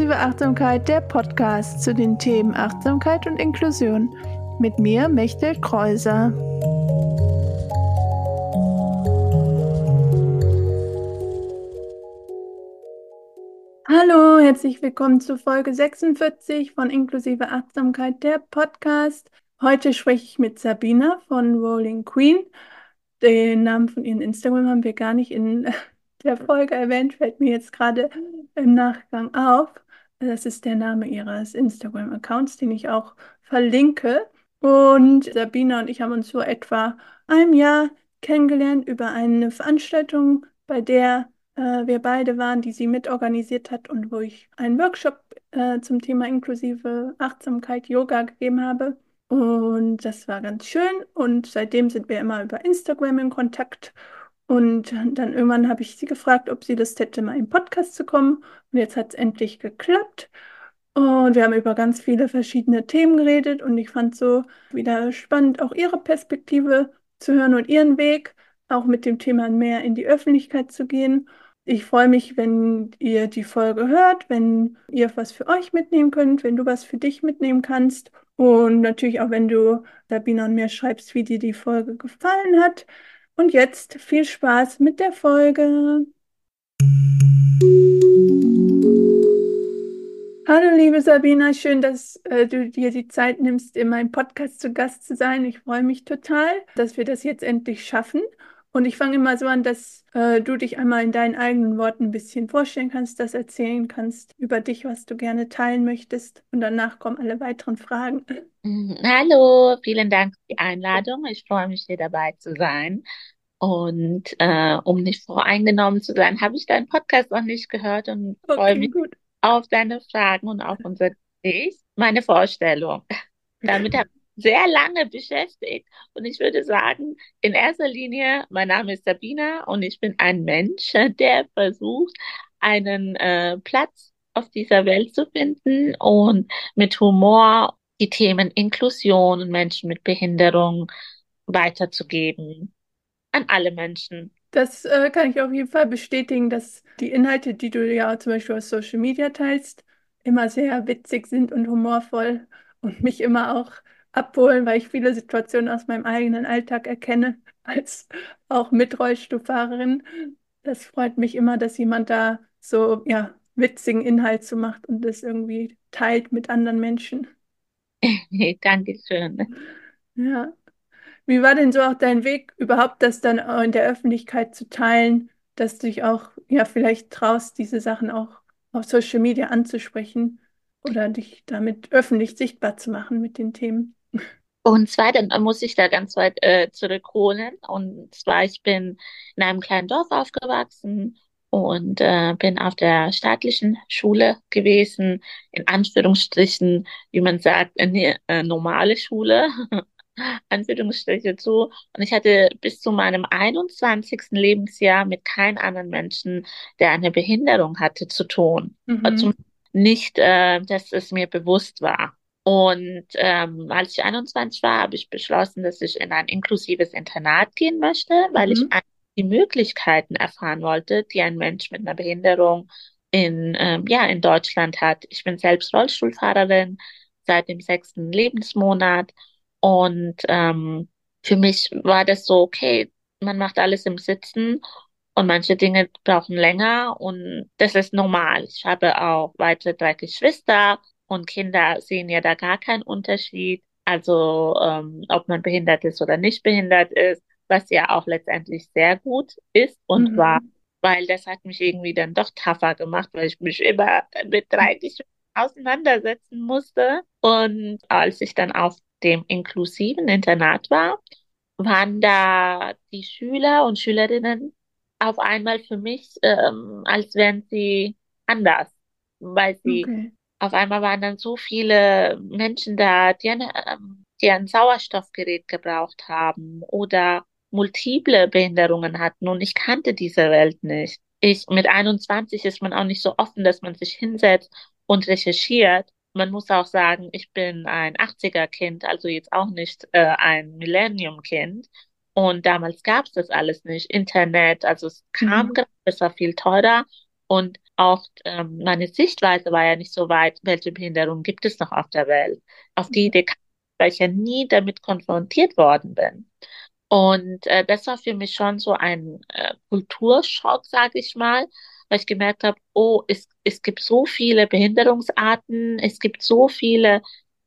Inklusive Achtsamkeit, der Podcast zu den Themen Achtsamkeit und Inklusion. Mit mir, Mechtel Kreuser. Hallo, herzlich willkommen zu Folge 46 von Inklusive Achtsamkeit, der Podcast. Heute spreche ich mit Sabina von Rolling Queen. Den Namen von ihrem Instagram haben wir gar nicht in der Folge erwähnt, fällt mir jetzt gerade im Nachgang auf. Das ist der Name ihres Instagram-Accounts, den ich auch verlinke. Und Sabina und ich haben uns vor etwa einem Jahr kennengelernt über eine Veranstaltung, bei der wir beide waren, die sie mitorganisiert hat und wo ich einen Workshop zum Thema inklusive Achtsamkeit, Yoga gegeben habe. Und das war ganz schön. Und seitdem sind wir immer über Instagram in Kontakt. Und dann irgendwann habe ich sie gefragt, ob sie Lust hätte, mal im Podcast zu kommen. Und jetzt hat es endlich geklappt. Und wir haben über ganz viele verschiedene Themen geredet. Und ich fand so wieder spannend, auch ihre Perspektive zu hören und ihren Weg, auch mit dem Thema mehr in die Öffentlichkeit zu gehen. Ich freue mich, wenn ihr die Folge hört, wenn ihr was für euch mitnehmen könnt, wenn du was für dich mitnehmen kannst. Und natürlich auch, wenn du Sabina und mir schreibst, wie dir die Folge gefallen hat. Und jetzt viel Spaß mit der Folge. Hallo, liebe Sabina, schön, dass du dir die Zeit nimmst, in meinem Podcast zu Gast zu sein. Ich freue mich total, dass wir das jetzt endlich schaffen. Und ich fange immer so an, dass du dich einmal in deinen eigenen Worten ein bisschen vorstellen kannst, das erzählen kannst über dich, was du gerne teilen möchtest. Und danach kommen alle weiteren Fragen. Hallo, vielen Dank für die Einladung. Ich freue mich, hier dabei zu sein. Und um nicht voreingenommen zu sein, habe ich deinen Podcast noch nicht gehört und freue Okay, mich gut. auf deine Fragen und auf unser Gespräch. Meine Vorstellung. Damit habe ich sehr lange beschäftigt. Und ich würde sagen, in erster Linie, mein Name ist Sabina und ich bin ein Mensch, der versucht, einen Platz auf dieser Welt zu finden und mit Humor die Themen Inklusion und Menschen mit Behinderung weiterzugeben an alle Menschen. Das kann ich auf jeden Fall bestätigen, dass die Inhalte, die du ja zum Beispiel auf Social Media teilst, immer sehr witzig sind und humorvoll und mich immer auch abholen, weil ich viele Situationen aus meinem eigenen Alltag erkenne, als auch Mitrollstuhlfahrerin. Das freut mich immer, dass jemand da so, ja, witzigen Inhalt so macht und das irgendwie teilt mit anderen Menschen. Dankeschön. Ja. Wie war denn so auch dein Weg, überhaupt das dann auch in der Öffentlichkeit zu teilen, dass du dich auch, ja, vielleicht traust, diese Sachen auch auf Social Media anzusprechen oder dich damit öffentlich sichtbar zu machen mit den Themen? Und zwar, dann muss ich da ganz weit zurückholen. Und zwar, ich bin in einem kleinen Dorf aufgewachsen und bin auf der staatlichen Schule gewesen, in Anführungsstrichen, wie man sagt, eine normale Schule, Anführungsstriche zu. Und ich hatte bis zu meinem 21. Lebensjahr mit keinem anderen Menschen, der eine Behinderung hatte, zu tun. Mhm. Zum nicht, dass es mir bewusst war. Und als ich 21 war, habe ich beschlossen, dass ich in ein inklusives Internat gehen möchte, weil ich Mhm. die Möglichkeiten erfahren wollte, die ein Mensch mit einer Behinderung in Deutschland hat. Ich bin selbst Rollstuhlfahrerin seit dem 6. Lebensmonat und für mich war das so, okay, man macht alles im Sitzen und manche Dinge brauchen länger und das ist normal. Ich habe auch weitere 3 Geschwister und Kinder sehen ja da gar keinen Unterschied. Also ob man behindert ist oder nicht behindert ist, was ja auch letztendlich sehr gut ist und war, Mhm. weil das hat mich irgendwie dann doch tougher gemacht, weil ich mich immer mit 3 Geschwistern auseinandersetzen musste. Und als ich dann auf dem inklusiven Internat war, waren da die Schüler und Schülerinnen auf einmal für mich, als wären sie anders, weil sie Okay. auf einmal waren dann so viele Menschen da, die ein Sauerstoffgerät gebraucht haben oder multiple Behinderungen hatten und ich kannte diese Welt nicht. Mit 21 ist man auch nicht so offen, dass man sich hinsetzt und recherchiert. Man muss auch sagen, ich bin ein 80er-Kind, also jetzt auch nicht ein Millennium-Kind. Und damals gab es das alles nicht. Internet, also es kam Mhm. gerade, es war viel teurer. Und auch meine Sichtweise war ja nicht so weit, welche Behinderung gibt es noch auf der Welt. Auf die Idee kam ich, weil ich ja nie damit konfrontiert worden bin. Und das war für mich schon so ein Kulturschock, sage ich mal, weil ich gemerkt habe, oh, es gibt so viele Behinderungsarten, es gibt so viele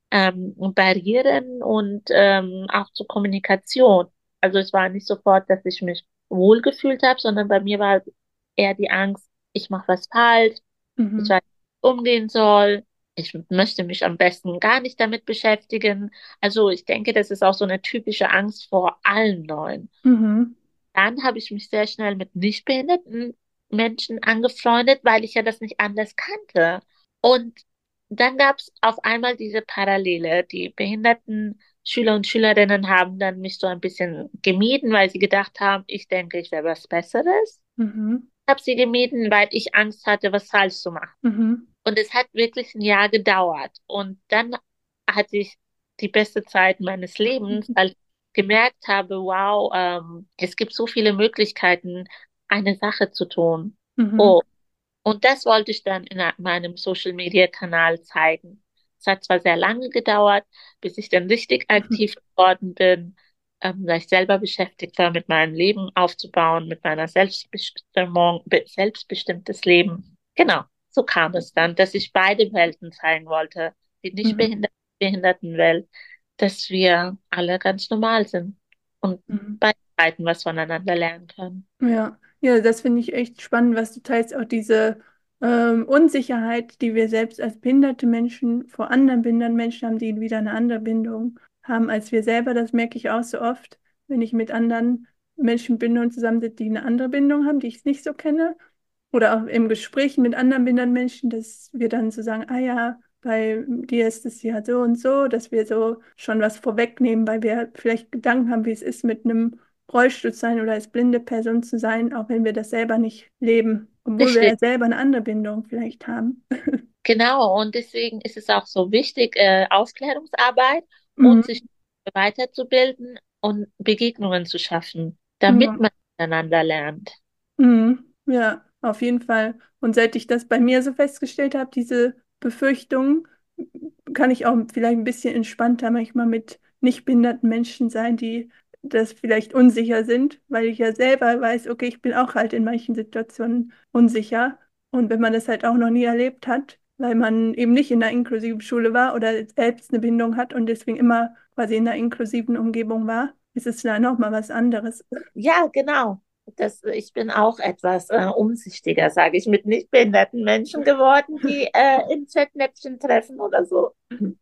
Barrieren und auch zur Kommunikation. Also es war nicht sofort, dass ich mich wohlgefühlt habe, sondern bei mir war eher die Angst, ich mache was falsch, ich Mhm. weiß, wie ich umgehen soll. Ich möchte mich am besten gar nicht damit beschäftigen. Also ich denke, das ist auch so eine typische Angst vor allen Neuen. Mhm. Dann habe ich mich sehr schnell mit nicht behinderten Menschen angefreundet, weil ich ja das nicht anders kannte. Und dann gab es auf einmal diese Parallele. Die behinderten Schüler und Schülerinnen haben dann mich so ein bisschen gemieden, weil sie gedacht haben, ich denke, ich wäre was Besseres. Mhm. Ich habe sie gemieden, weil ich Angst hatte, was falsch zu machen. Mhm. Und es hat wirklich ein Jahr gedauert. Und dann hatte ich die beste Zeit meines Lebens, weil ich gemerkt habe, wow, es gibt so viele Möglichkeiten, eine Sache zu tun. Mhm. Oh, und das wollte ich dann in meinem Social Media Kanal zeigen. Es hat zwar sehr lange gedauert, bis ich dann richtig Mhm. aktiv geworden bin, weil ich selber beschäftigt war, mit meinem Leben aufzubauen, mit meiner Selbstbestimmung, selbstbestimmtes Leben. Genau, so kam es dann, dass ich beide Welten zeigen wollte, die nicht Mhm. behinderten Welt, dass wir alle ganz normal sind und Mhm. beide Seiten was voneinander lernen können. Ja, ja, das finde ich echt spannend, was du teilst, auch diese Unsicherheit, die wir selbst als behinderte Menschen vor anderen behinderten Menschen haben, die wieder eine andere Bindung haben als wir selber. Das merke ich auch so oft, wenn ich mit anderen Menschen bin und zusammensitze, die eine andere Bindung haben, die ich nicht so kenne. Oder auch im Gespräch mit anderen behinderten Menschen, dass wir dann so sagen, ah ja, bei dir ist es ja so und so, dass wir so schon was vorwegnehmen, weil wir vielleicht Gedanken haben, wie es ist, mit einem Rollstuhl zu sein oder als blinde Person zu sein, auch wenn wir das selber nicht leben, obwohl wir Richtig. ja selber eine andere Bindung vielleicht haben. Genau, und deswegen ist es auch so wichtig, Aufklärungsarbeit und Mhm. sich weiterzubilden und Begegnungen zu schaffen, damit Ja. man miteinander lernt. Mhm. Ja, auf jeden Fall. Und seit ich das bei mir so festgestellt habe, diese Befürchtungen, kann ich auch vielleicht ein bisschen entspannter manchmal mit nicht behinderten Menschen sein, die das vielleicht unsicher sind, weil ich ja selber weiß, okay, ich bin auch halt in manchen Situationen unsicher. Und wenn man das halt auch noch nie erlebt hat, weil man eben nicht in einer inklusiven Schule war oder selbst eine Behinderung hat und deswegen immer quasi in einer inklusiven Umgebung war, ist es dann auch mal was anderes. Ja, genau. Ich bin auch etwas umsichtiger, sage ich, mit nicht behinderten Menschen geworden, die in Fettnäpfchen treffen oder so.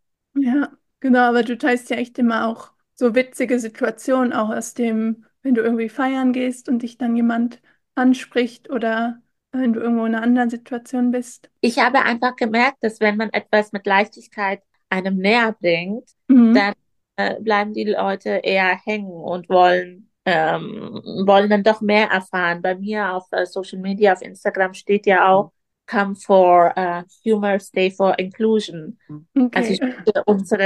Ja, genau, aber du teilst ja echt immer auch so witzige Situationen, auch aus dem, wenn du irgendwie feiern gehst und dich dann jemand anspricht oder wenn du irgendwo in einer anderen Situation bist. Ich habe einfach gemerkt, dass wenn man etwas mit Leichtigkeit einem näher bringt, Mhm. dann bleiben die Leute eher hängen und wollen dann doch mehr erfahren. Bei mir auf Social Media, auf Instagram steht ja auch, come for humor, stay for inclusion. Also Okay. ich möchte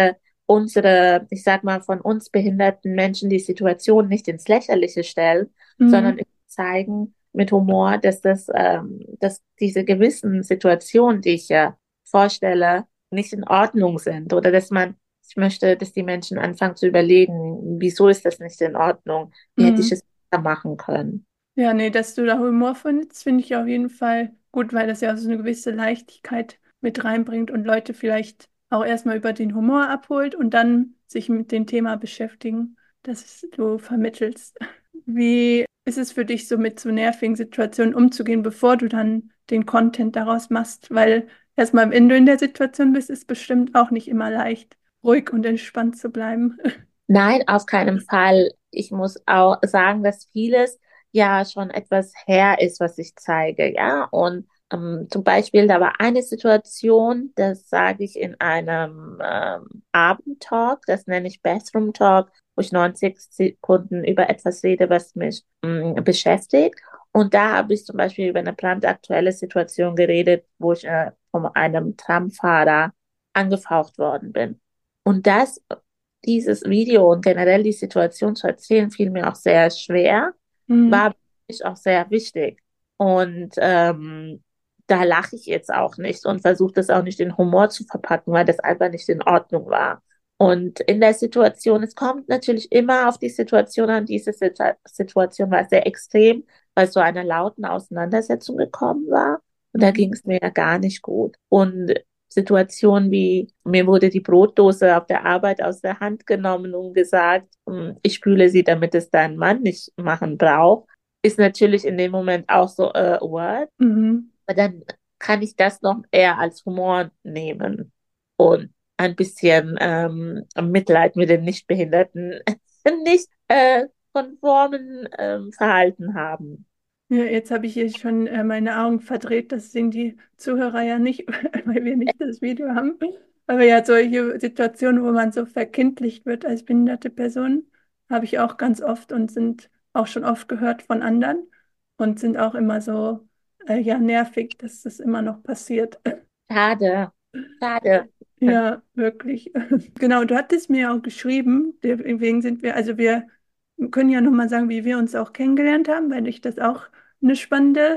ich sag mal, von uns behinderten Menschen die Situation nicht ins Lächerliche stellen, sondern Mhm. zeigen mit Humor, dass diese gewissen Situationen, die ich ja vorstelle, nicht in Ordnung sind oder ich möchte, dass die Menschen anfangen zu überlegen, wieso ist das nicht in Ordnung? Wie hätte ich Mhm. es besser machen können? Ja, nee, dass du da Humor findest, finde ich auf jeden Fall gut, weil das ja so eine gewisse Leichtigkeit mit reinbringt und Leute vielleicht auch erstmal über den Humor abholt und dann sich mit dem Thema beschäftigen, das du vermittelst. Wie ist es für dich, so mit so nervigen Situationen umzugehen, bevor du dann den Content daraus machst? Weil erstmal, wenn du in der Situation bist, ist bestimmt auch nicht immer leicht, ruhig und entspannt zu bleiben. Nein, auf keinen Fall. Ich muss auch sagen, dass vieles ja schon etwas her ist, was ich zeige, ja. Und zum Beispiel, da war eine Situation, das sage ich in einem Abendtalk, das nenne ich Bathroom Talk, wo ich 90 Sekunden über etwas rede, was mich beschäftigt. Und da habe ich zum Beispiel über eine brandaktuelle Situation geredet, wo ich von einem Tramfahrer angefaucht worden bin. Und dieses Video und generell die Situation zu erzählen, fiel mir auch sehr schwer, Mhm. war für mich auch sehr wichtig. Und da lache ich jetzt auch nicht und versuche das auch nicht in Humor zu verpacken, weil das einfach nicht in Ordnung war. Und in der Situation, es kommt natürlich immer auf die Situation an, diese Situation war sehr extrem, weil es zu einer lauten Auseinandersetzung gekommen war. Und da Mhm. ging es mir ja gar nicht gut. Und Situationen wie, mir wurde die Brotdose auf der Arbeit aus der Hand genommen und gesagt, ich spüle sie, damit es dein Mann nicht machen braucht, ist natürlich in dem Moment auch so, what? Mhm. Aber dann kann ich das noch eher als Humor nehmen und ein bisschen Mitleid mit dem Nichtbehinderten, nicht konformen Verhalten haben. Ja, jetzt habe ich hier schon meine Augen verdreht. Das sehen die Zuhörer ja nicht, weil wir nicht das Video haben. Aber ja, solche Situationen, wo man so verkindlicht wird als behinderte Person, habe ich auch ganz oft und sind auch schon oft gehört von anderen und sind auch immer so, ja, nervig, dass das immer noch passiert. Schade, schade. Ja, wirklich. Genau, du hattest mir ja auch geschrieben, deswegen sind wir, also wir können ja nochmal sagen, wie wir uns auch kennengelernt haben, weil ich das auch eine spannende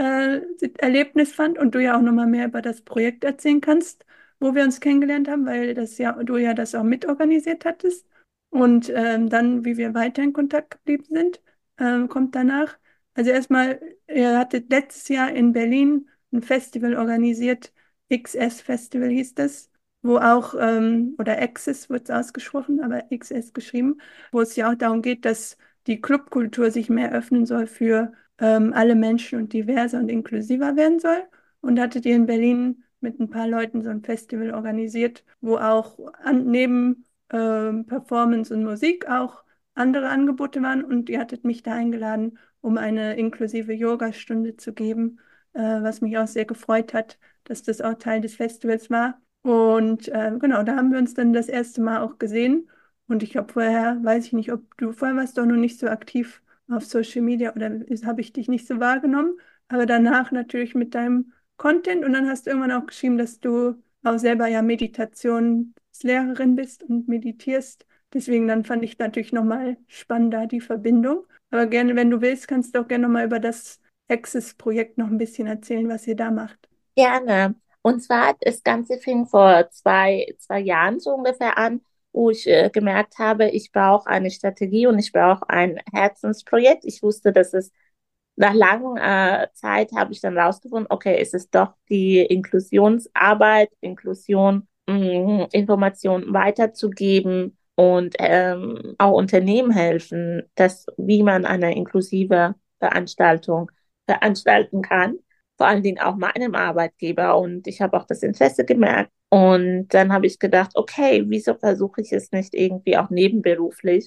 Erlebnis fand und du ja auch nochmal mehr über das Projekt erzählen kannst, wo wir uns kennengelernt haben, weil das ja, du ja das auch mitorganisiert hattest. Und dann, wie wir weiter in Kontakt geblieben sind, kommt danach. Also erstmal, ihr hattet letztes Jahr in Berlin ein Festival organisiert, XS Festival hieß das, wo auch, oder Access wird es ausgesprochen, aber XS geschrieben, wo es ja auch darum geht, dass die Clubkultur sich mehr öffnen soll für alle Menschen und diverser und inklusiver werden soll. Und hattet ihr in Berlin mit ein paar Leuten so ein Festival organisiert, wo auch neben Performance und Musik auch andere Angebote waren und ihr hattet mich da eingeladen, um eine inklusive Yogastunde zu geben, was mich auch sehr gefreut hat, dass das auch Teil des Festivals war. Und genau, da haben wir uns dann das erste Mal auch gesehen. Und ich glaube, vorher, weiß ich nicht, ob du vorher warst doch noch nicht so aktiv auf Social Media oder habe ich dich nicht so wahrgenommen. Aber danach natürlich mit deinem Content und dann hast du irgendwann auch geschrieben, dass du auch selber ja Meditationslehrerin bist und meditierst. Deswegen dann fand ich natürlich nochmal spannender die Verbindung. Aber gerne, wenn du willst, kannst du auch gerne nochmal über das Access-Projekt noch ein bisschen erzählen, was ihr da macht. Gerne. Und zwar, das Ganze fing vor zwei Jahren so ungefähr an, wo ich gemerkt habe, ich brauche eine Strategie und ich brauche ein Herzensprojekt. Ich wusste, dass es nach langer Zeit habe ich dann rausgefunden, okay, es ist doch die Inklusionsarbeit, Inklusion, Informationen weiterzugeben und auch Unternehmen helfen, dass, wie man eine inklusive Veranstaltung veranstalten kann, vor allen Dingen auch meinem Arbeitgeber. Und ich habe auch das Interesse gemerkt. Und dann habe ich gedacht, okay, wieso versuche ich es nicht irgendwie auch nebenberuflich,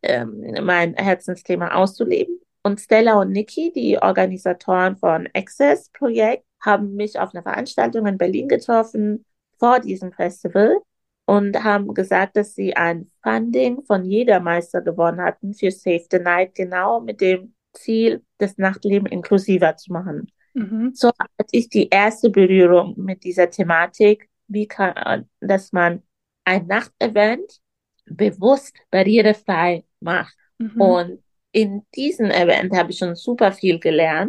mein Herzensthema auszuleben? Und Stella und Niki, die Organisatoren von Access Projekt, haben mich auf einer Veranstaltung in Berlin getroffen vor diesem Festival und haben gesagt, dass sie ein Funding von Jägermeister gewonnen hatten für Save the Night, genau mit dem Ziel, das Nachtleben inklusiver zu machen. Mhm. So hatte ich die erste Berührung mit dieser Thematik, wie kann, dass man ein Nachtevent bewusst barrierefrei macht. Mhm. Und in diesem Event habe ich schon super viel gelernt.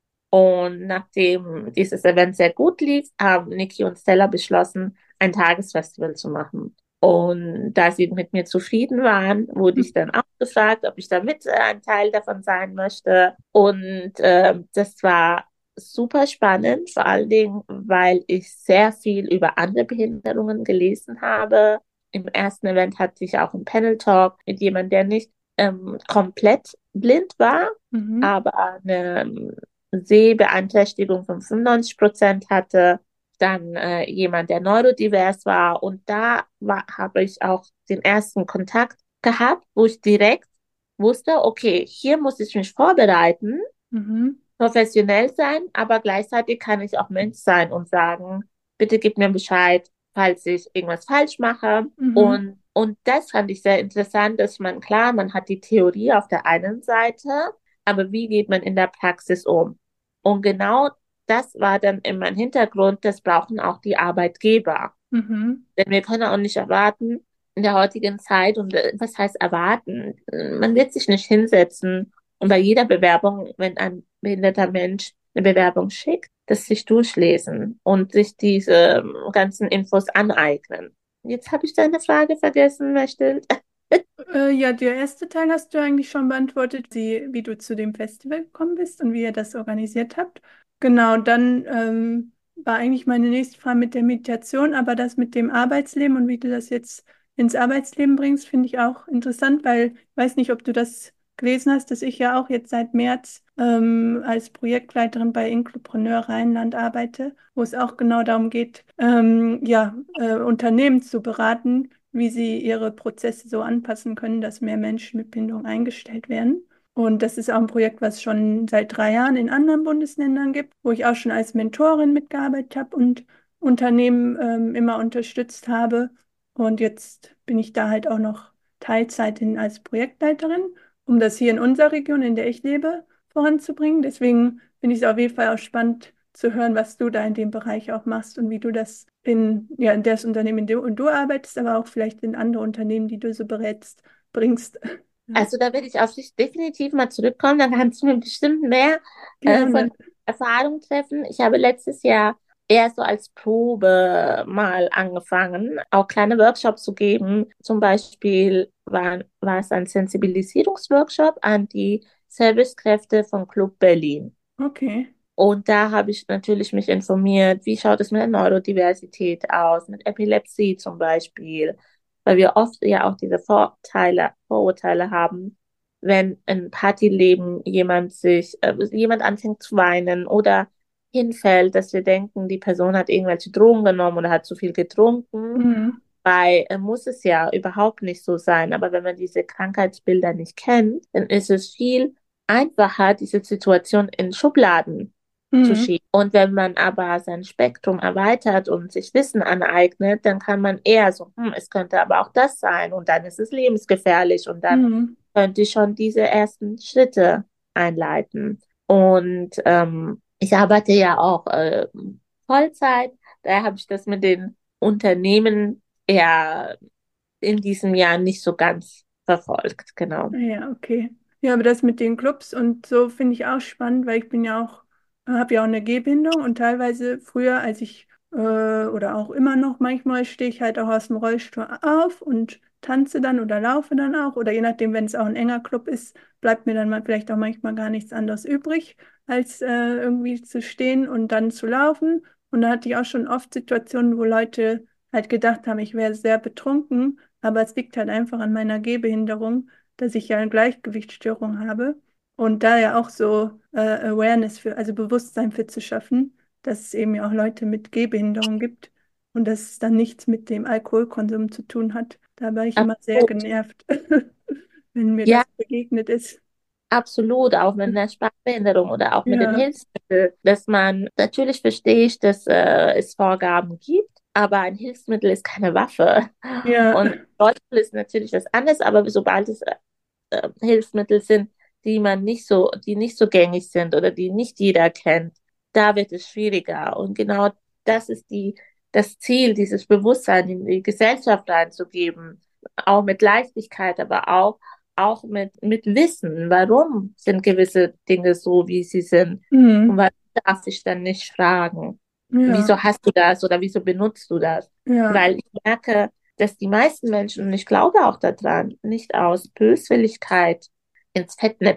Und nachdem dieses Event sehr gut lief, haben Niki und Stella beschlossen, ein Tagesfestival zu machen. Und da sie mit mir zufrieden waren, wurde ich dann auch gefragt, ob ich da mit ein Teil davon sein möchte. Und das war super spannend, vor allen Dingen, weil ich sehr viel über andere Behinderungen gelesen habe. Im ersten Event hatte ich auch einen Panel Talk mit jemandem, der nicht komplett blind war, Mhm. aber eine Sehbeeinträchtigung von 95% hatte, dann jemand, der neurodivers war. Und da habe ich auch den ersten Kontakt gehabt, wo ich direkt wusste, okay, hier muss ich mich vorbereiten, Mhm. professionell sein, aber gleichzeitig kann ich auch Mensch sein und sagen, bitte gib mir Bescheid, falls ich irgendwas falsch mache. Mhm. Und das fand ich sehr interessant, dass man, klar, man hat die Theorie auf der einen Seite, aber wie geht man in der Praxis um? Und genau das war dann in meinem Hintergrund, das brauchen auch die Arbeitgeber. Mhm. Denn wir können auch nicht erwarten, in der heutigen Zeit, und was heißt erwarten? Man wird sich nicht hinsetzen und bei jeder Bewerbung, wenn ein behinderter Mensch eine Bewerbung schickt, das sich durchlesen und sich diese ganzen Infos aneignen. Jetzt habe ich deine Frage vergessen, möchte. Ja, der erste Teil hast du eigentlich schon beantwortet, wie du zu dem Festival gekommen bist und wie ihr das organisiert habt. Genau, dann war eigentlich meine nächste Frage mit der Meditation, aber das mit dem Arbeitsleben und wie du das jetzt ins Arbeitsleben bringst, finde ich auch interessant, weil ich weiß nicht, ob du das gelesen hast, dass ich ja auch jetzt seit März als Projektleiterin bei Inclupreneur Rheinland arbeite, wo es auch genau darum geht, ja, Unternehmen zu beraten, wie sie ihre Prozesse so anpassen können, dass mehr Menschen mit Behinderung eingestellt werden. Und das ist auch ein Projekt, was es schon seit 3 Jahren in anderen Bundesländern gibt, wo ich auch schon als Mentorin mitgearbeitet habe und Unternehmen immer unterstützt habe. Und jetzt bin ich da halt auch noch Teilzeit als Projektleiterin, um das hier in unserer Region, in der ich lebe, voranzubringen. Deswegen finde ich es auf jeden Fall auch spannend zu hören, was du da in dem Bereich auch machst und wie du das ja, in das Unternehmen, in dem du arbeitest, aber auch vielleicht in andere Unternehmen, die du so berätst, bringst. Ja, Also da werde ich auf dich definitiv mal zurückkommen. Dann kannst du mir bestimmt mehr gerne. von Erfahrung treffen. Ich habe letztes Jahr eher so als Probe mal angefangen, auch kleine Workshops zu geben. Zum Beispiel war es ein Sensibilisierungsworkshop an die Servicekräfte von Club Berlin. Okay. Und da habe ich natürlich mich informiert, wie schaut es mit der Neurodiversität aus, mit Epilepsie zum Beispiel, weil wir oft ja auch diese Vorurteile haben, wenn im Partyleben jemand anfängt zu weinen oder hinfällt, dass wir denken, die Person hat irgendwelche Drogen genommen oder hat zu viel getrunken. Mhm. Muss es ja überhaupt nicht so sein. Aber wenn man diese Krankheitsbilder nicht kennt, dann ist es viel einfacher, diese Situation in Schubladen zu Mhm. schieben. Und wenn man aber sein Spektrum erweitert und sich Wissen aneignet, dann kann man eher so, es könnte aber auch das sein und dann ist es lebensgefährlich und dann Mhm. könnte ich schon diese ersten Schritte einleiten. Und ich arbeite ja auch Vollzeit, daher habe ich das mit den Unternehmen eher in diesem Jahr nicht so ganz verfolgt, genau. Ja, okay. Ja, aber das mit den Clubs und so finde ich auch spannend, weil ich bin ja auch, habe ja auch eine Gehbehinderung und teilweise früher, als ich oder auch immer noch manchmal stehe ich halt auch aus dem Rollstuhl auf und tanze dann oder laufe dann auch oder je nachdem, wenn es auch ein enger Club ist, bleibt mir dann mal vielleicht auch manchmal gar nichts anderes übrig, als irgendwie zu stehen und dann zu laufen. Und da hatte ich auch schon oft Situationen, wo Leute halt gedacht haben, ich wäre sehr betrunken, aber es liegt halt einfach an meiner Gehbehinderung, dass ich ja eine Gleichgewichtsstörung habe und da ja auch so Awareness für, also Bewusstsein für zu schaffen, dass es eben ja auch Leute mit Gehbehinderung gibt und dass es dann nichts mit dem Alkoholkonsum zu tun hat. Da war ich immer sehr Absolut. genervt, wenn mir Ja, das begegnet ist. absolut, auch mit einer Sprachbehinderung oder auch mit den Ja, Hilfsmitteln, dass man, natürlich verstehe ich, dass es Vorgaben gibt, aber ein Hilfsmittel ist keine Waffe. ja, Und Rollstuhl ist natürlich was anderes, aber sobald es Hilfsmittel sind, die nicht so gängig sind oder die nicht jeder kennt, da wird es schwieriger. Und genau das ist das Ziel, dieses Bewusstsein in die Gesellschaft reinzugeben, auch mit Leichtigkeit, aber auch mit Wissen, warum sind gewisse Dinge so, wie sie sind. Und mhm. warum darf ich dann nicht fragen, Ja, wieso hast du das oder wieso benutzt du das? ja, Weil ich merke, dass die meisten Menschen, und ich glaube auch daran, nicht aus Böswilligkeit ins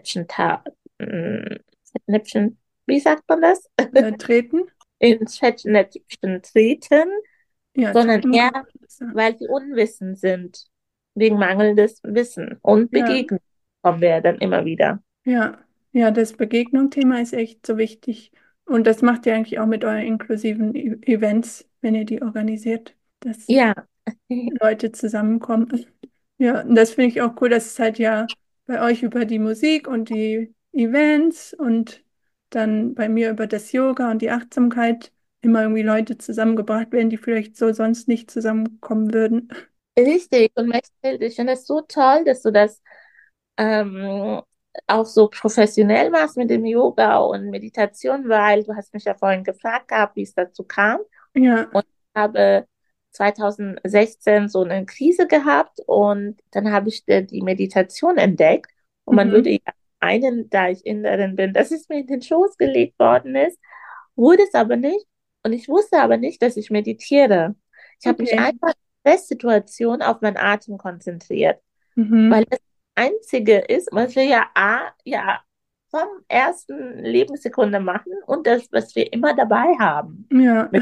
Fettnäpfchen, wie sagt man das? treten. Ins Fettnäpfchen treten, Ja, sondern treten eher, kann man das sagen. weil sie unwissend sind, wegen mangelndes Wissen. Und Ja. Begegnen kommen wir ja dann immer wieder. Ja, ja, das Begegnung-Thema ist echt so wichtig. Und das macht ihr eigentlich auch mit euren inklusiven Events, wenn ihr die organisiert, dass Ja, Leute zusammenkommen. Ja, und das finde ich auch cool, dass es halt ja bei euch über die Musik und die Events und dann bei mir über das Yoga und die Achtsamkeit immer irgendwie Leute zusammengebracht werden, die vielleicht so sonst nicht zusammenkommen würden. richtig. Und Mathilde, ich finde es so toll, dass du das ähm, auch so professionell machst mit dem Yoga und Meditation, weil du hast mich ja vorhin gefragt gehabt, wie es dazu kam. Ja, Und ich habe 2016 so eine Krise gehabt und dann habe ich die Meditation entdeckt. Und man würde mhm. ja einen, da ich Inderin bin, dass es mir in den Schoß gelegt worden ist, wurde es aber nicht. Und ich wusste aber nicht, dass ich meditiere. Ich habe mich Okay. einfach in der Situation auf meinen Atem konzentriert, weil Mhm. das Einzige ist, was wir ja vom ersten Lebenssekunde machen und das, was wir immer dabei haben. Ja.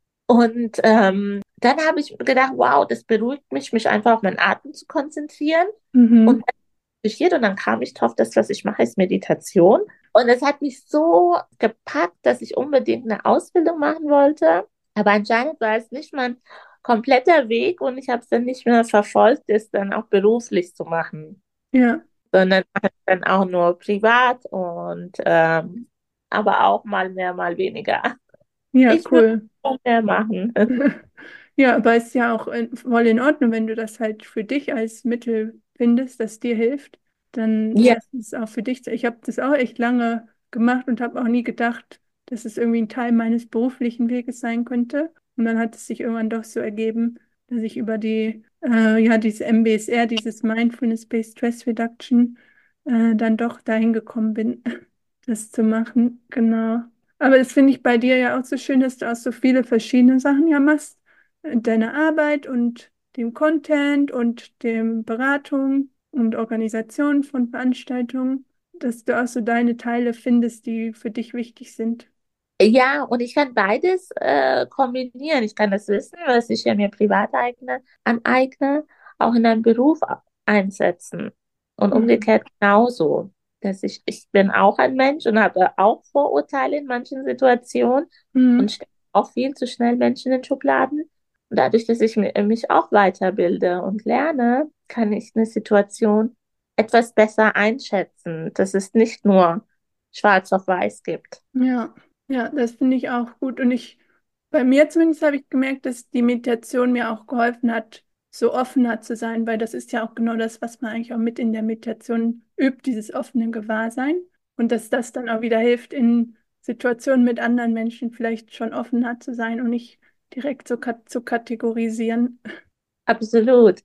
Und dann habe ich gedacht, wow, das beruhigt mich, mich einfach auf meinen Atem zu konzentrieren. Und Mhm. dann meditiert und dann kam ich drauf, das, was ich mache, ist Meditation. Und es hat mich so gepackt, dass ich unbedingt eine Ausbildung machen wollte. Aber anscheinend war es nicht mein kompletter Weg und ich habe es dann nicht mehr verfolgt, es dann auch beruflich zu machen, Ja. sondern mache es dann auch nur privat und aber auch mal mehr, mal weniger. Ja, Ich würde cool. mehr machen. Ja, aber ist ja auch voll in Ordnung, wenn du das halt für dich als Mittel findest, das dir hilft, dann Ja, lass es auch für dich. Ich habe das auch echt lange gemacht und habe auch nie gedacht, dass es irgendwie ein Teil meines beruflichen Weges sein könnte. Und dann hat es sich irgendwann doch so ergeben, dass ich über ja, diese MBSR, dieses Mindfulness-Based Stress Reduction, dann doch dahin gekommen bin, das zu machen. Genau. Aber das finde ich bei dir ja auch so schön, dass du auch so viele verschiedene Sachen ja machst. Deine Arbeit und dem Content und dem Beratung und Organisation von Veranstaltungen, dass du auch so deine Teile findest, die für dich wichtig sind. ja, und ich kann beides kombinieren. Ich kann das Wissen, was ich ja mir privat aneigne, auch in einem Beruf einsetzen. Und Mhm. umgekehrt genauso. Ich bin auch ein Mensch und habe auch Vorurteile in manchen Situationen und Mhm. stecke auch viel zu schnell Menschen in Schubladen. Und dadurch, dass ich mich auch weiterbilde und lerne, kann ich eine Situation etwas besser einschätzen, dass es nicht nur schwarz auf weiß gibt. Ja, ja, das finde ich auch gut. Und bei mir zumindest habe ich gemerkt, dass die Meditation mir auch geholfen hat, so offener zu sein, weil das ist ja auch genau das, was man eigentlich auch mit in der Meditation übt, dieses offene Gewahrsein. Und dass das dann auch wieder hilft, in Situationen mit anderen Menschen vielleicht schon offener zu sein und nicht direkt so zu kategorisieren. Absolut.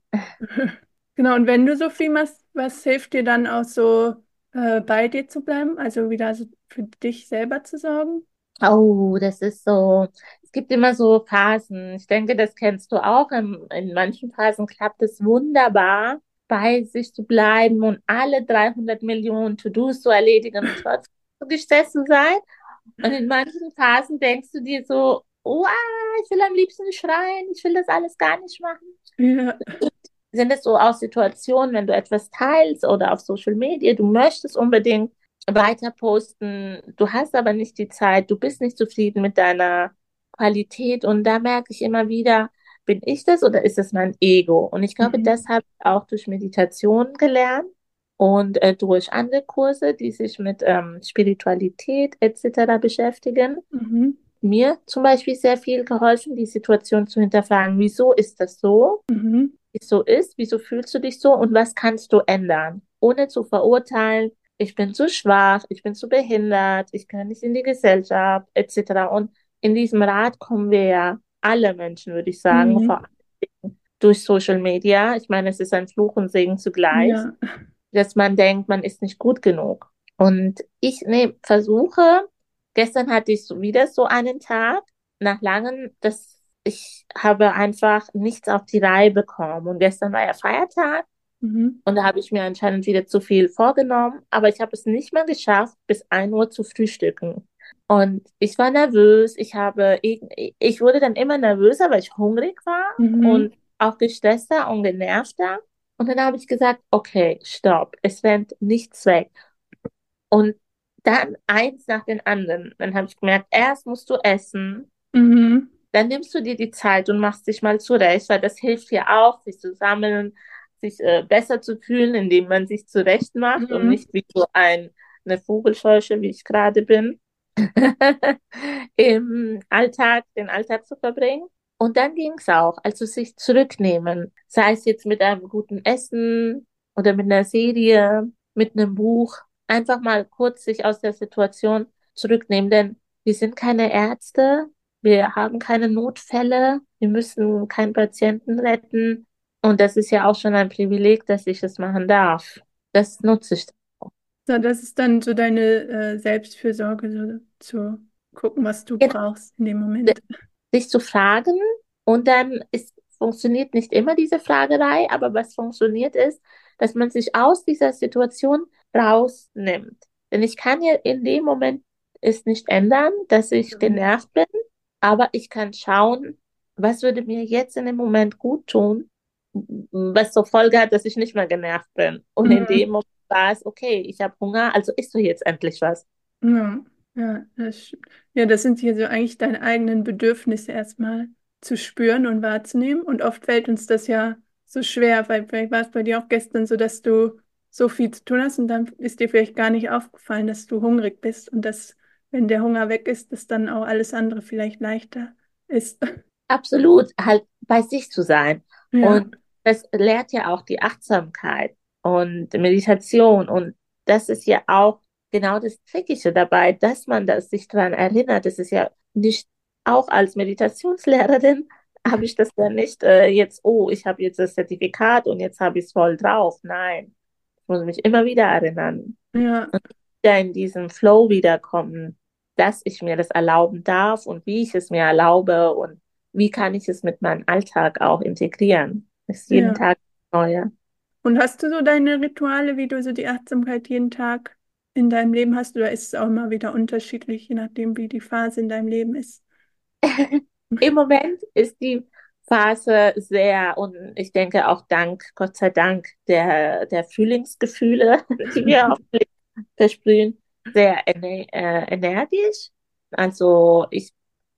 Genau, und wenn du so viel machst, was hilft dir dann auch so bei dir zu bleiben, also wieder so für dich selber zu sorgen? Oh, das ist so. Es gibt immer so Phasen. Ich denke, das kennst du auch. In manchen Phasen klappt es wunderbar, bei sich zu bleiben und alle 300 Millionen To-Dos zu erledigen und trotzdem so gestresst zu sein. Und in manchen Phasen denkst du dir so, wow, ich will am liebsten schreien, ich will das alles gar nicht machen. Ja. Sind es so auch Situationen, wenn du etwas teilst oder auf Social Media, du möchtest unbedingt weiter posten, du hast aber nicht die Zeit, du bist nicht zufrieden mit deiner Qualität und da merke ich immer wieder, bin ich das oder ist es mein Ego? Und ich glaube, Mhm. das habe ich auch durch Meditation gelernt und durch andere Kurse, die sich mit Spiritualität etc. beschäftigen. Mhm. Mir zum Beispiel sehr viel geholfen, die Situation zu hinterfragen. Wieso ist das so? Mhm. Wie es so ist, wieso fühlst du dich so und was kannst du ändern, ohne zu verurteilen, ich bin zu schwach, ich bin zu behindert, ich kann nicht in die Gesellschaft, etc. Und in diesem Rat kommen wir ja alle Menschen, würde ich sagen, vor Mhm. allem durch Social Media. Ich meine, es ist ein Fluch und Segen zugleich, Ja. dass man denkt, man ist nicht gut genug. Und ich versuche, gestern hatte ich wieder so einen Tag, nach langem, dass ich habe einfach nichts auf die Reihe bekommen. Und gestern war ja Feiertag Mhm. und da habe ich mir anscheinend wieder zu viel vorgenommen, aber ich habe es nicht mal geschafft, bis 1 Uhr zu frühstücken. Und ich war nervös, ich wurde dann immer nervöser, weil ich hungrig war Mhm. und auch gestresster und genervter. Und dann habe ich gesagt, okay, stopp, es rennt nichts weg. Und dann eins nach dem anderen. Dann habe ich gemerkt, erst musst du essen, Mhm. dann nimmst du dir die Zeit und machst dich mal zurecht, weil das hilft dir auch, sich zu sammeln, sich besser zu fühlen, indem man sich zurecht macht und Mhm. nicht wie so eine Vogelscheuche, wie ich gerade bin, den Alltag zu verbringen. Und dann ging es auch, also sich zurücknehmen, sei es jetzt mit einem guten Essen oder mit einer Serie, mit einem Buch, einfach mal kurz sich aus der Situation zurücknehmen, denn wir sind keine Ärzte, wir haben keine Notfälle, wir müssen keinen Patienten retten und das ist ja auch schon ein Privileg, dass ich es machen darf. Das nutze ich. So, das ist dann so deine Selbstfürsorge, so zu gucken, was du Genau, brauchst in dem Moment. sich zu fragen und dann funktioniert nicht immer diese Fragerei, aber was funktioniert ist, dass man sich aus dieser Situation rausnimmt. Denn ich kann ja in dem Moment es nicht ändern, dass ich Mhm. genervt bin, aber ich kann schauen, was würde mir jetzt in dem Moment gut tun, was zur Folge hat, dass ich nicht mehr genervt bin. Und in dem Mhm. Moment war es, okay, ich habe Hunger, also isst du jetzt endlich was. Ja, ja, ja, das sind hier so eigentlich deine eigenen Bedürfnisse erstmal zu spüren und wahrzunehmen. Und oft fällt uns das ja so schwer, weil vielleicht war es bei dir auch gestern so, dass du so viel zu tun hast und dann ist dir vielleicht gar nicht aufgefallen, dass du hungrig bist und dass, wenn der Hunger weg ist, dass dann auch alles andere vielleicht leichter ist. Absolut, halt bei sich zu sein. Ja, Und das lehrt ja auch die Achtsamkeit und Meditation. Und das ist ja auch genau das Trickige dabei, dass man das sich daran erinnert. Das ist ja nicht, auch als Meditationslehrerin habe ich das ja nicht jetzt, oh, ich habe jetzt das Zertifikat und jetzt habe ich es voll drauf. Nein, ich muss mich immer wieder erinnern ja, und wieder in diesen Flow wiederkommen, dass ich mir das erlauben darf und wie ich es mir erlaube und wie kann ich es mit meinem Alltag auch integrieren. Das ist jeden ja. Tag neue. Und hast du so deine Rituale, wie du so die Achtsamkeit jeden Tag in deinem Leben hast, oder ist es auch immer wieder unterschiedlich, je nachdem, wie die Phase in deinem Leben ist? Im Moment ist die Phase sehr, und ich denke auch dank, Gott sei Dank, der Frühlingsgefühle, die wir auf Blick versprühen, sehr energisch. Also ich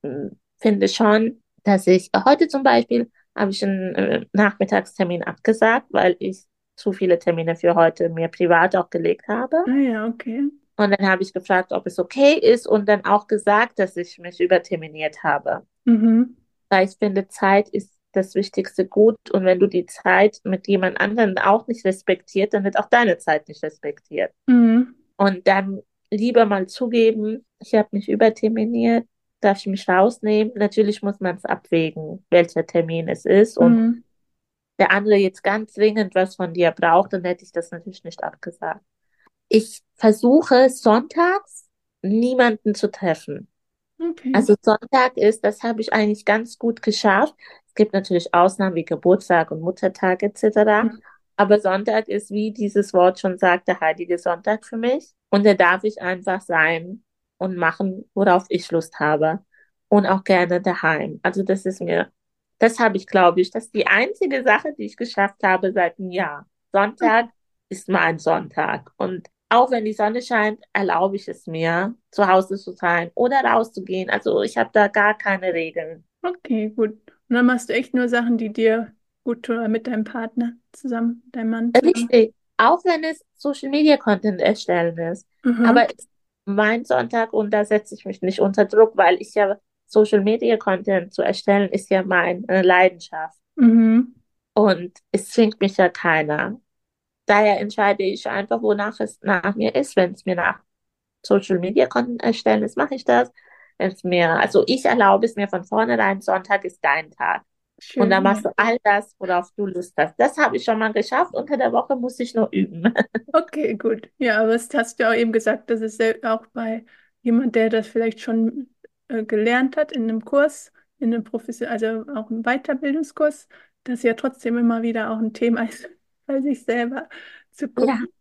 finde schon, dass ich heute zum Beispiel habe ich einen Nachmittagstermin abgesagt, weil ich zu viele Termine für heute mir privat auch gelegt habe. Ah ja, okay. Und dann habe ich gefragt, ob es okay ist und dann auch gesagt, dass ich mich überterminiert habe. Mhm. Weil ich finde, Zeit ist das wichtigste Gut und wenn du die Zeit mit jemand anderem auch nicht respektiert, dann wird auch deine Zeit nicht respektiert. Mhm. Und dann lieber mal zugeben, ich habe mich überterminiert, darf ich mich rausnehmen? Natürlich muss man es abwägen, welcher Termin es ist. Und Mhm. der andere jetzt ganz dringend was von dir braucht, dann hätte ich das natürlich nicht abgesagt. Ich versuche sonntags niemanden zu treffen. Okay. Also Sonntag ist, das habe ich eigentlich ganz gut geschafft. Es gibt natürlich Ausnahmen wie Geburtstag und Muttertag etc. Mhm. Aber Sonntag ist, wie dieses Wort schon sagt, der heilige Sonntag für mich. Und da darf ich einfach sein und machen, worauf ich Lust habe. Und auch gerne daheim. Also das ist mir, das habe ich, glaube ich, das ist die einzige Sache, die ich geschafft habe seit einem Jahr. Sonntag ist mein Sonntag. Und auch wenn die Sonne scheint, erlaube ich es mir, zu Hause zu sein oder rauszugehen. Also ich habe da gar keine Regeln. Okay, gut. Und dann machst du echt nur Sachen, die dir gut tun, oder mit deinem Partner zusammen, deinem Mann zusammen. Richtig, auch wenn es Social Media Content erstellen ist. Mhm. Aber es ist mein Sonntag und da setze ich mich nicht unter Druck, weil ich ja Social Media Content zu erstellen ist ja meine Leidenschaft. Mhm. Und es zwingt mich ja keiner. Daher entscheide ich einfach, wonach es nach mir ist. Wenn es mir nach Social Media Content erstellen ist, mache ich das. Wenn es mir, also ich erlaube es mir von vornherein, Sonntag ist dein Tag. Und dann Schön, ja. machst du all das, worauf du Lust hast. Das habe ich schon mal geschafft. Unter der Woche muss ich nur üben. Okay, gut. Ja, aber das hast du ja auch eben gesagt, dass es auch bei jemand, der das vielleicht schon gelernt hat in einem Kurs, in einem Profession, also auch im Weiterbildungskurs, dass ja trotzdem immer wieder auch ein Thema ist, bei sich selber zu Ja, gucken.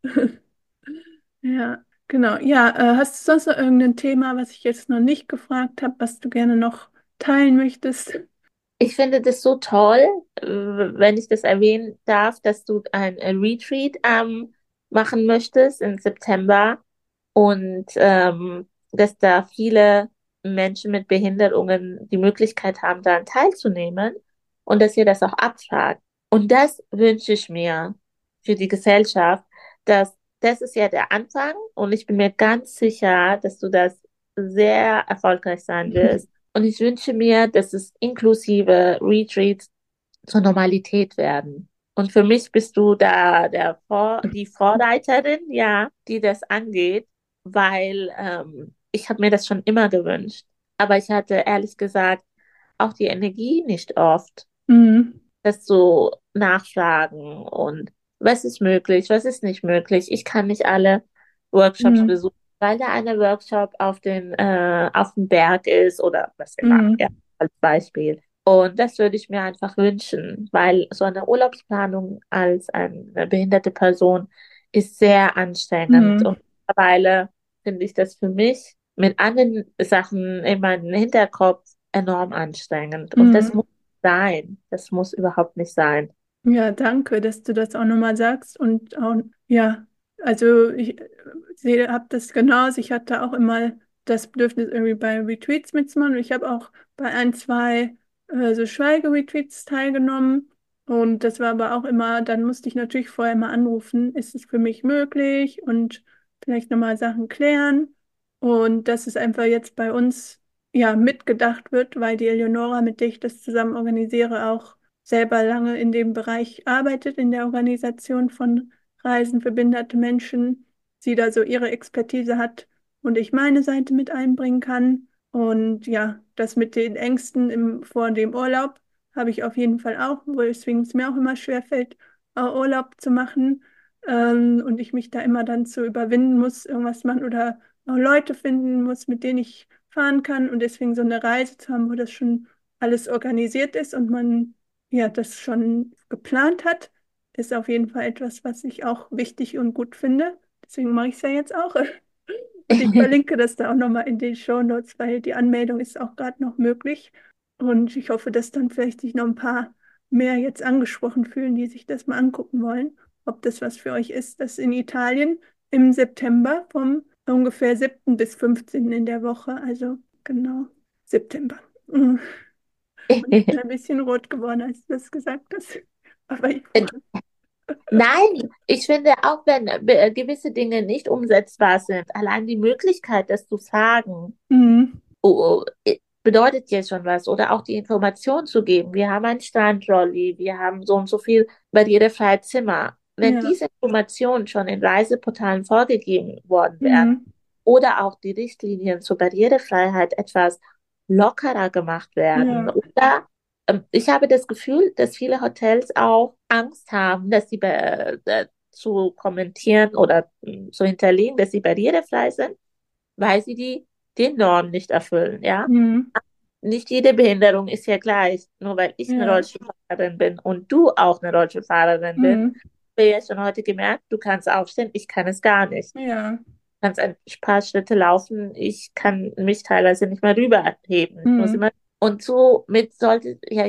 Ja, genau. Ja, hast du sonst noch irgendein Thema, was ich jetzt noch nicht gefragt habe, was du gerne noch teilen möchtest? ich finde das so toll, wenn ich das erwähnen darf, dass du ein Retreat machen möchtest im September und dass da viele Menschen mit Behinderungen die Möglichkeit haben, daran teilzunehmen und dass ihr das auch abfragt. Und das wünsche ich mir für die Gesellschaft, dass das ist ja der Anfang und ich bin mir ganz sicher, dass du das sehr erfolgreich sein wirst. Und ich wünsche mir, dass es inklusive Retreats zur Normalität werden. Und für mich bist du da die Vorreiterin, ja, die das angeht, weil ich habe mir das schon immer gewünscht. Aber ich hatte ehrlich gesagt auch die Energie nicht oft, Mhm. das zu nachfragen und was ist möglich, was ist nicht möglich. Ich kann nicht alle. Workshops Mhm. besuchen, weil da eine Workshop auf dem Berg ist oder was immer, ja, Mhm. als Beispiel. Und das würde ich mir einfach wünschen, weil so eine Urlaubsplanung als eine behinderte Person ist sehr anstrengend. Mhm. Und mittlerweile finde ich das für mich mit anderen Sachen in meinem Hinterkopf enorm anstrengend. Und das Mhm. muss sein. Das muss überhaupt nicht sein. Ja, danke, dass du das auch nochmal sagst. Und auch, ja, also ich sehe, habe das genauso. Ich hatte auch immer das Bedürfnis, irgendwie bei Retreats mitzumachen. Und ich habe auch bei ein, zwei so Schweigeretreats teilgenommen. Und das war aber auch immer, dann musste ich natürlich vorher mal anrufen, ist es für mich möglich? Und vielleicht nochmal Sachen klären. Und dass es einfach jetzt bei uns ja mitgedacht wird, weil die Eleonora, mit der ich das zusammen organisiere, auch selber lange in dem Bereich arbeitet, in der Organisation von Reisen für behinderte Menschen, sie da so ihre Expertise hat und ich meine Seite mit einbringen kann. Und ja, das mit den Ängsten vor dem Urlaub habe ich auf jeden Fall auch, weswegen es mir auch immer schwerfällt, Urlaub zu machen. Und ich mich da immer dann zu überwinden muss, irgendwas machen oder auch Leute finden muss, mit denen ich fahren kann. Und deswegen so eine Reise zu haben, wo das schon alles organisiert ist und man ja, das schon geplant hat, ist auf jeden Fall etwas, was ich auch wichtig und gut finde. Deswegen mache ich es ja jetzt auch. Und ich verlinke das da auch nochmal in den Shownotes, weil die Anmeldung ist auch gerade noch möglich. Und ich hoffe, dass dann vielleicht sich noch ein paar mehr jetzt angesprochen fühlen, die sich das mal angucken wollen, ob das was für euch ist. Das in Italien im September vom ungefähr 7. bis 15. in der Woche. Also genau, September. Mhm. Und ich bin ein bisschen rot geworden, als du das gesagt hast. Aber ich freue Nein, ich finde auch, wenn gewisse Dinge nicht umsetzbar sind, allein die Möglichkeit, das zu sagen, mich. bedeutet jetzt schon was. Oder auch die Information zu geben. Wir haben ein Strandlolly, wir haben so und so viel barrierefreie Zimmer. Wenn Ja. diese Informationen schon in Reiseportalen vorgegeben worden wären Mhm. oder auch die Richtlinien zur Barrierefreiheit etwas lockerer gemacht werden Ja. oder ich habe das Gefühl, dass viele Hotels auch Angst haben, dass sie zu kommentieren oder zu hinterlegen, dass sie barrierefrei sind, weil sie den Normen nicht erfüllen, ja. Mhm. Nicht jede Behinderung ist ja gleich. Nur weil ich eine Ja. Rollstuhlfahrerin bin und du auch eine Rollstuhlfahrerin bist, haben Mhm. wir ja schon heute gemerkt, du kannst aufstehen, ich kann es gar nicht. Ja. Du kannst ein paar Schritte laufen, ich kann mich teilweise nicht mehr rüberheben. Ich muss Mhm. immer. Und somit sollte ja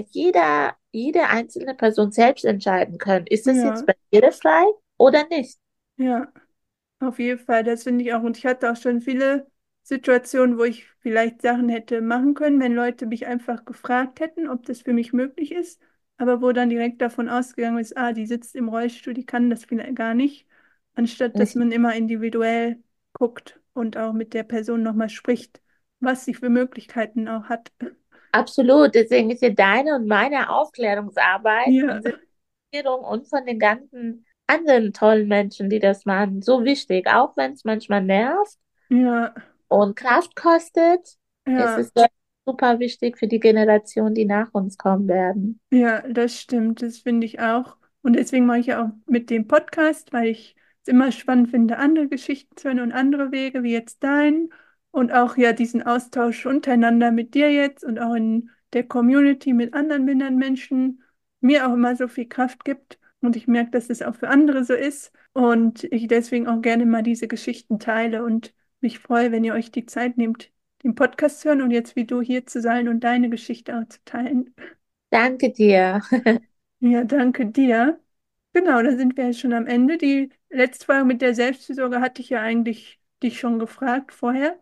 jede einzelne Person selbst entscheiden können, ist es jetzt Ja. barrierefrei oder nicht? Ja. Auf jeden Fall, das finde ich auch. Und ich hatte auch schon viele Situationen, wo ich vielleicht Sachen hätte machen können, wenn Leute mich einfach gefragt hätten, ob das für mich möglich ist. Aber wo dann direkt davon ausgegangen ist, ah, die sitzt im Rollstuhl, die kann das vielleicht gar nicht. Anstatt dass man immer individuell guckt und auch mit der Person nochmal spricht, was sie für Möglichkeiten auch hat. Absolut. Deswegen ist ja deine und meine Aufklärungsarbeit Ja, und Regierung und von den ganzen anderen tollen Menschen, die das machen, so wichtig. Auch wenn es manchmal nervt ja, und Kraft kostet, ist ja. es doch super wichtig für die Generation, die nach uns kommen werden. Ja, das stimmt, das finde ich auch. Und deswegen mache ich ja auch mit dem Podcast, weil ich es immer spannend finde, andere Geschichten zu hören und andere Wege, wie jetzt dein. Und auch ja diesen Austausch untereinander mit dir jetzt und auch in der Community mit anderen behinderten Menschen mir auch immer so viel Kraft gibt. Und ich merke, dass es auch für andere so ist. Und ich deswegen auch gerne mal diese Geschichten teile und mich freue, wenn ihr euch die Zeit nehmt, den Podcast zu hören und jetzt wie du hier zu sein und deine Geschichte auch zu teilen. Danke dir. Ja, danke dir. Genau, da sind wir jetzt schon am Ende. Die letzte Frage mit der Selbstfürsorge hatte ich ja eigentlich dich schon gefragt vorher.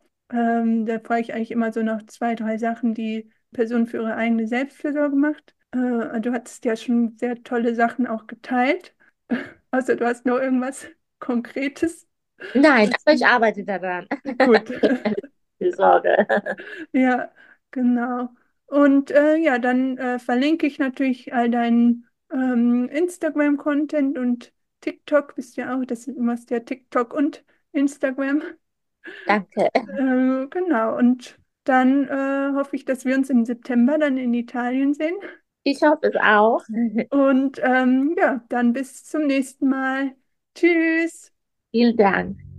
Da frage ich eigentlich immer so nach zwei, drei Sachen, die Person für ihre eigene Selbstfürsorge macht. Du hattest ja schon sehr tolle Sachen auch geteilt. Außer du hast noch irgendwas Konkretes. Nein, Was- aber ich arbeite daran. Gut. Keine Sorge. Ja, genau. Und ja, dann verlinke ich natürlich all deinen Instagram-Content und TikTok, bist ja auch, du machst ja TikTok und Instagram. Danke. Genau. Und dann hoffe ich, dass wir uns im September dann in Italien sehen. Ich hoffe es auch. Und ja, dann bis zum nächsten Mal. Tschüss. Vielen Dank.